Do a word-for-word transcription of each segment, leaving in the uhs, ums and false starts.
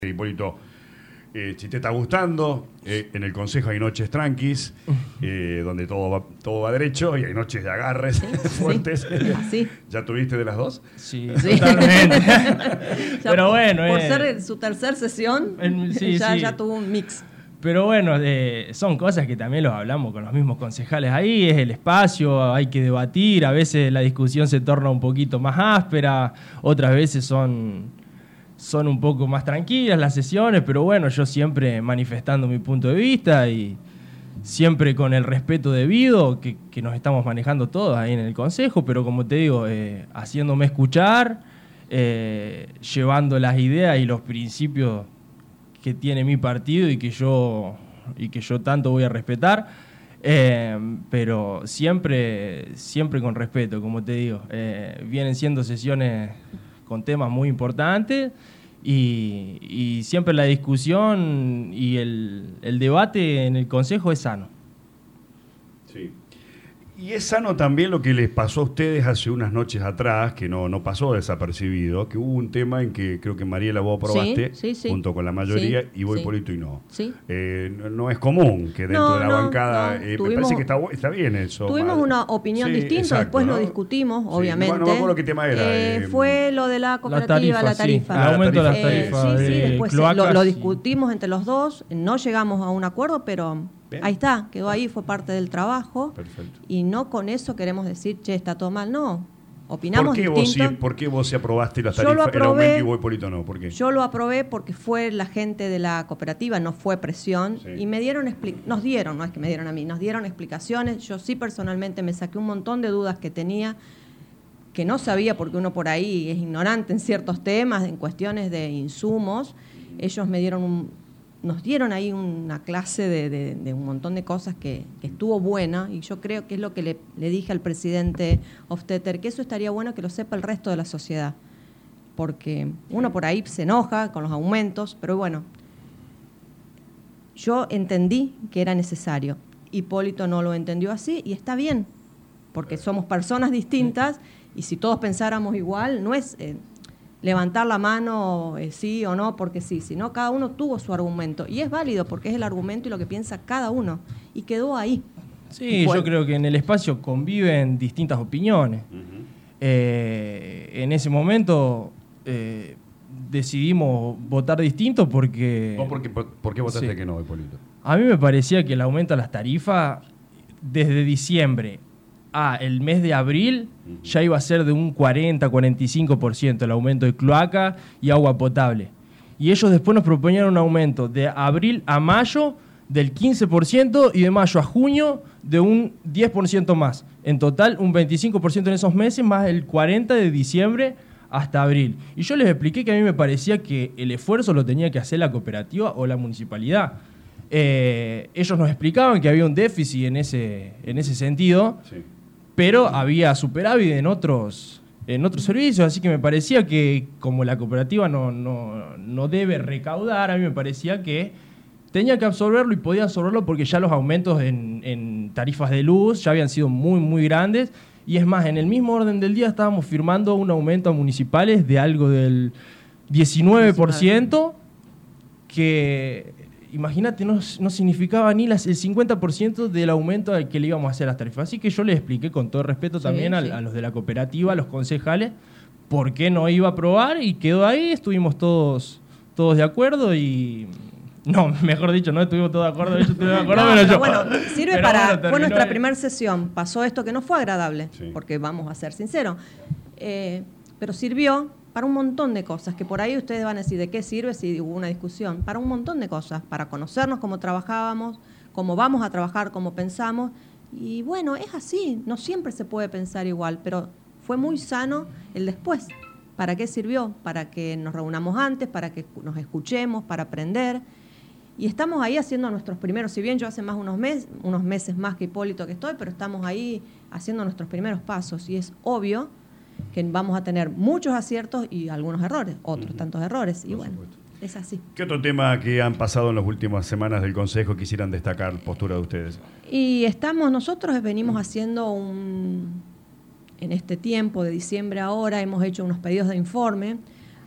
Hipólito, eh, si te está gustando, eh, en el Consejo hay noches tranquis, eh, donde todo va, todo va derecho, y hay noches de agarres sí, fuertes. Sí. Sí. ¿Ya tuviste de las dos? Sí, sí. totalmente. Pero por, bueno, por eh, ser su tercera sesión, en, sí, ya, sí. ya tuvo un mix. Pero bueno, eh, son cosas que también los hablamos con los mismos concejales ahí, es el espacio, hay que debatir, a veces la discusión se torna un poquito más áspera, otras veces son... son un poco más tranquilas las sesiones, pero bueno, yo siempre manifestando mi punto de vista y siempre con el respeto debido que, que nos estamos manejando todos ahí en el Consejo, pero como te digo, eh, haciéndome escuchar, eh, llevando las ideas y los principios que tiene mi partido y que yo, y que yo tanto voy a respetar, eh, pero siempre, siempre con respeto, como te digo. Eh, vienen siendo sesiones con temas muy importantes y, y siempre la discusión y el, el debate en el Consejo es sano. Sí. Y es sano también lo que les pasó a ustedes hace unas noches atrás, que no, no pasó desapercibido, que hubo un tema en que creo que Mariela vos aprobaste, sí, sí, sí. junto con la mayoría, sí, y vos sí. Hipólito y no. Sí. Eh, no. No es común que dentro no, de la no, bancada, no. eh, Tuvimos, me parece que está, está bien eso. Tuvimos mal. una opinión Sí, distinta, exacto, después ¿no? lo discutimos, Sí, obviamente. No, no me acuerdo qué tema era. Eh, eh, fue lo de la cooperativa, la tarifa, la tarifa. Sí. El aumento de las Eh, tarifas sí, sí, de después cloacas lo, lo y... discutimos entre los dos, no llegamos a un acuerdo, pero bien. Ahí está, quedó ahí, fue parte del trabajo. Perfecto. Y no con eso queremos decir, che, está todo mal, no. Opinamos ¿Por qué, distinto. vos, sí, ¿Por qué vos sí aprobaste las Yo lo tarifas, el aprobé, aumento y vos, Hipólito, no? ¿Por qué? Yo lo aprobé porque fue la gente de la cooperativa, no fue presión, Sí. y me dieron, nos dieron, no es que me dieron a mí, nos dieron explicaciones. Yo sí personalmente me saqué un montón de dudas que tenía, que no sabía porque uno por ahí es ignorante en ciertos temas, en cuestiones de insumos. Ellos me dieron un... Nos dieron ahí una clase de, de, de un montón de cosas que, que estuvo buena, y yo creo que es lo que le, le dije al presidente Hofstetter, que eso estaría bueno que lo sepa el resto de la sociedad, porque uno por ahí se enoja con los aumentos, pero bueno, yo entendí que era necesario. Hipólito no lo entendió así, y está bien, porque somos personas distintas, y si todos pensáramos igual, no es... Eh, levantar la mano eh, sí o no porque sí, sino cada uno tuvo su argumento y es válido porque es el argumento y lo que piensa cada uno y quedó ahí. Sí, bueno. Yo creo que en el espacio conviven distintas opiniones. Uh-huh. Eh, en ese momento eh, decidimos votar distinto porque... ¿Vos por qué, por, por qué votaste sí. que no, Hipólito? A mí me parecía que el aumento a las tarifas desde diciembre a el mes de abril uh-huh. ya iba a ser de un cuarenta a cuarenta y cinco por ciento el aumento de cloaca y agua potable. Y ellos después nos proponían un aumento de abril a mayo del quince por ciento y de mayo a junio de un diez por ciento más. En total, un veinticinco por ciento en esos meses, más el cuarenta por ciento de diciembre hasta abril. Y yo les expliqué que a mí me parecía que el esfuerzo lo tenía que hacer la cooperativa o la municipalidad. Eh, ellos nos explicaban que había un déficit en ese, en ese sentido, sí. pero había superávit en otros, en otros servicios, así que me parecía que como la cooperativa no, no, no debe recaudar, a mí me parecía que tenía que absorberlo y podía absorberlo porque ya los aumentos en, en tarifas de luz ya habían sido muy, muy grandes. Y es más, en el mismo orden del día estábamos firmando un aumento a municipales de algo del diecinueve por ciento, que, imagínate, no, no significaba ni las, el cincuenta por ciento del aumento al que le íbamos a hacer las tarifas. Así que yo les expliqué con todo respeto sí, también sí. A, a los de la cooperativa, a los concejales, por qué no iba a aprobar, y quedó ahí, estuvimos todos, todos de acuerdo y... No, mejor dicho, no estuvimos todos de acuerdo, ellos estuvieron de acuerdo, no, pero pero yo... bueno, sirve pero para... bueno, fue nuestra ahí. primera sesión, pasó esto que no fue agradable, sí. porque vamos a ser sinceros, eh, pero sirvió para un montón de cosas, que por ahí ustedes van a decir, ¿de qué sirve si hubo una discusión? Para un montón de cosas, para conocernos cómo trabajábamos, cómo vamos a trabajar, cómo pensamos, y bueno, es así, no siempre se puede pensar igual, pero fue muy sano el después. ¿Para qué sirvió? Para que nos reunamos antes, para que nos escuchemos, para aprender. Y estamos ahí haciendo nuestros primeros, si bien yo hace más unos meses, unos meses más que Hipólito que estoy, pero estamos ahí haciendo nuestros primeros pasos. Y es obvio que vamos a tener muchos aciertos y algunos errores, otros uh-huh. tantos errores. Y Por bueno, supuesto. Es así. ¿Qué otro tema que han pasado en las últimas semanas del Consejo quisieran destacar postura de ustedes? Y estamos, nosotros venimos uh-huh. haciendo un... En este tiempo de diciembre ahora hemos hecho unos pedidos de informe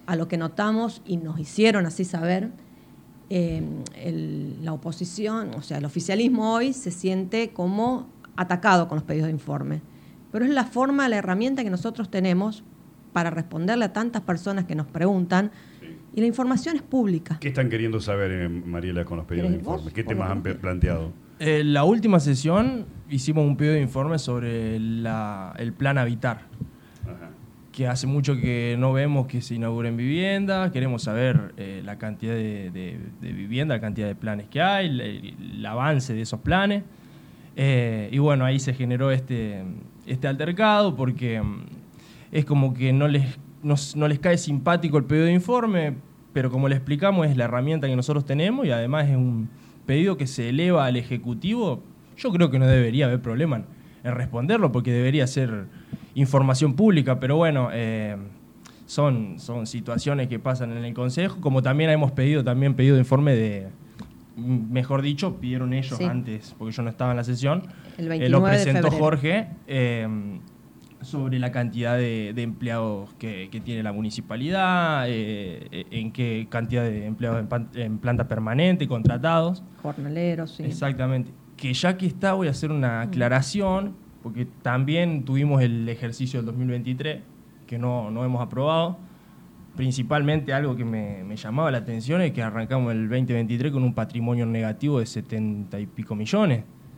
a lo que notamos y nos hicieron así saber, eh, el, la oposición, o sea, el oficialismo hoy se siente como atacado con los pedidos de informe. Pero es la forma, la herramienta que nosotros tenemos para responderle a tantas personas que nos preguntan, sí. Y la información es pública. ¿Qué están queriendo saber, eh, Mariela, con los pedidos de informe? ¿Qué temas han planteado? En eh, la última sesión hicimos un pedido de informe sobre la, el plan Habitar. Ajá. Que hace mucho que no vemos que se inauguren viviendas, queremos saber eh, la cantidad de, de, de viviendas, la cantidad de planes que hay, el, el avance de esos planes. Eh, y bueno, ahí se generó este, este altercado porque es como que no les, no, no les cae simpático el pedido de informe, pero como le explicamos es la herramienta que nosotros tenemos y además es un pedido que se eleva al Ejecutivo. Yo creo que no debería haber problema en, en responderlo porque debería ser información pública, pero bueno, eh, son, son situaciones que pasan en el Consejo, como también hemos pedido también pedido de informe de... Mejor dicho, pidieron ellos, sí. Antes, porque yo no estaba en la sesión. El veintinueve eh, lo presentó de Jorge eh, sobre la cantidad de, de empleados que, que tiene la municipalidad, eh, en qué cantidad de empleados en, pan, en planta permanente, contratados. Jornaleros, sí. Exactamente. Que ya que está, voy a hacer una aclaración, porque también tuvimos el ejercicio del dos mil veintitrés, que no, no hemos aprobado. Principalmente algo que me, me llamaba la atención es que arrancamos el veinte veintitrés con un patrimonio negativo de setenta y pico millones.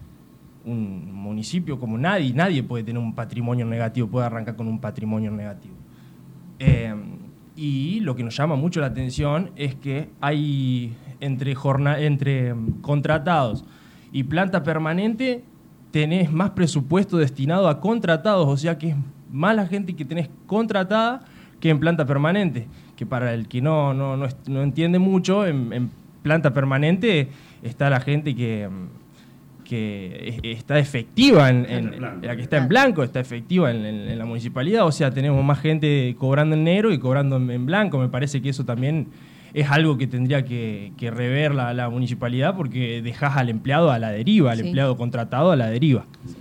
Un municipio como nadie, nadie puede tener un patrimonio negativo, puede arrancar con un patrimonio negativo. Eh, y lo que nos llama mucho la atención es que hay entre, jornada, entre contratados y planta permanente tenés más presupuesto destinado a contratados, o sea que es más la gente que tenés contratada que en planta permanente, que para el que no, no, no, no entiende mucho, en, en planta permanente está la gente que, que está efectiva, en, en, en la que está en blanco, está efectiva en, en, en la municipalidad, o sea, tenemos más gente cobrando en negro y cobrando en, en blanco. Me parece que eso también es algo que tendría que, que rever la, la municipalidad, porque dejás al empleado a la deriva, al sí. empleado contratado a la deriva. Sí.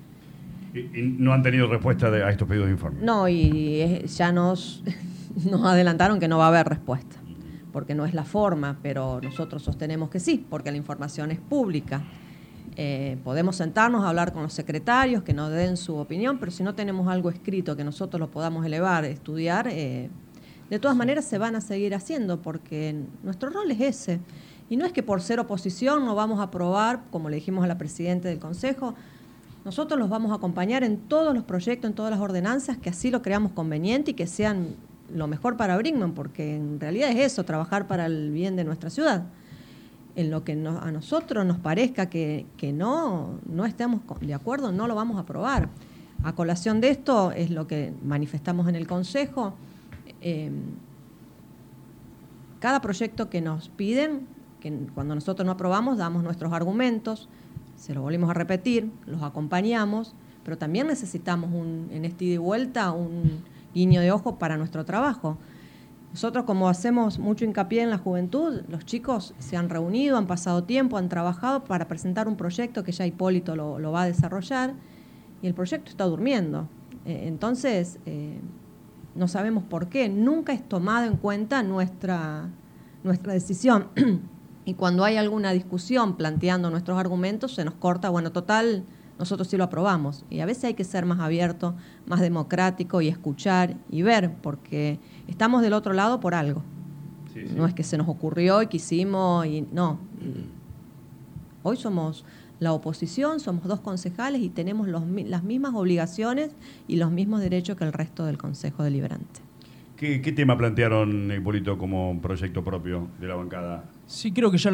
¿Y no han tenido respuesta de, a estos pedidos de informe? No, y ya nos, nos adelantaron que no va a haber respuesta, porque no es la forma, pero nosotros sostenemos que sí, porque la información es pública. Eh, podemos sentarnos a hablar con los secretarios, que nos den su opinión, pero si no tenemos algo escrito que nosotros lo podamos elevar, estudiar, eh, de todas maneras se van a seguir haciendo, porque nuestro rol es ese. Y no es que por ser oposición no vamos a aprobar, como le dijimos a la presidenta del Consejo. Nosotros los vamos a acompañar en todos los proyectos, en todas las ordenanzas, que así lo creamos conveniente y que sean lo mejor para Brinkmann, porque en realidad es eso, trabajar para el bien de nuestra ciudad. En lo que no, a nosotros nos parezca que, que no, no estemos de acuerdo, no lo vamos a aprobar. A colación de esto es lo que manifestamos en el Consejo. Eh, cada proyecto que nos piden, que cuando nosotros no aprobamos, damos nuestros argumentos, se lo volvemos a repetir, los acompañamos, pero también necesitamos un, en este ida y vuelta un guiño de ojo para nuestro trabajo. Nosotros, como hacemos mucho hincapié en la juventud, los chicos se han reunido, han pasado tiempo, han trabajado para presentar un proyecto que ya Hipólito lo, lo va a desarrollar, y el proyecto está durmiendo. Eh, entonces, eh, no sabemos por qué, nunca es tomada en cuenta nuestra, nuestra decisión. Y cuando hay alguna discusión planteando nuestros argumentos, se nos corta, bueno, total, nosotros sí lo aprobamos. Y a veces hay que ser más abierto, más democrático y escuchar y ver, porque estamos del otro lado por algo. Sí, sí. No es que se nos ocurrió y quisimos, y no. Hoy somos la oposición, somos dos concejales y tenemos los, las mismas obligaciones y los mismos derechos que el resto del Consejo Deliberante. ¿Qué, qué tema plantearon, Hipólito, como proyecto propio de la bancada? Sí, creo que ya